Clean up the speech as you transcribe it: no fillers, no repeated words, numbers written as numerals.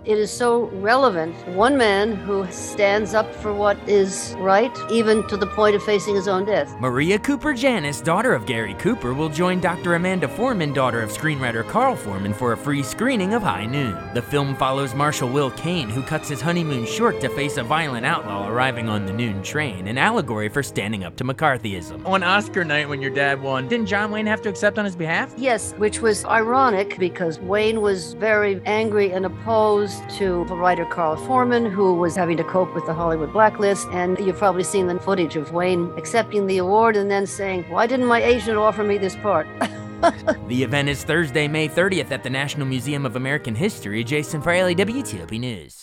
It is so relevant. One man who stands up for what is right, even to the point of facing his own death. Maria Cooper Janis, daughter of Gary Cooper, will join Dr. Amanda Foreman, daughter of screenwriter Carl Foreman, for a free screening of High Noon. The film follows Marshal Will Kane, who cuts his honeymoon short to face a violent outlaw arriving on the noon train, an allegory for standing up to McCarthyism. On Oscar night when your dad won, didn't John Wayne have to accept on his behalf? Yes, which was ironic because Wayne was very angry and opposed to the writer Carl Foreman, who was having to cope with the Hollywood blacklist. And you've probably seen the footage of Wayne accepting the award and then saying, "Why didn't my agent offer me this part?" The event is Thursday, May 30th at the National Museum of American History. Jason Fraley, WTOP News.